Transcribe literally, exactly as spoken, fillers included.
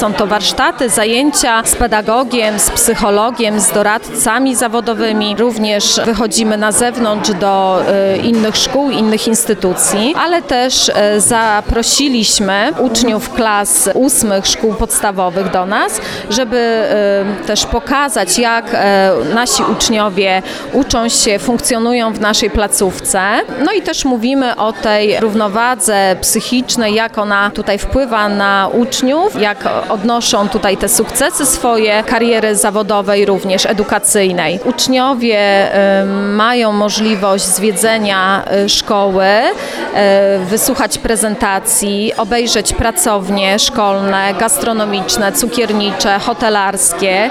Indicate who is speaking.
Speaker 1: są to warsztaty, zajęcia z pedagogiem, z psychologiem, z doradcami zawodowymi. Również wychodzimy na zewnątrz do innych szkół, innych instytucji, ale też zaprosiliśmy uczniów klas ósmych szkół podstawowych do nas, żeby też pokazać, jak nasi uczniowie uczą się, funkcjonują w naszej placówce. No i też mówimy o tej równowadze psychicznej, jak ona tutaj wpływa na uczniów, jak odnoszą tutaj te sukcesy swoje, kariery zawodowej, również edukacyjnej. Uczniowie mają możliwość zwiedzenia szkoły, wysłuchać prezentacji, obejrzeć pracownie szkolne, gastronomiczne, cukiernicze, hotelarskie.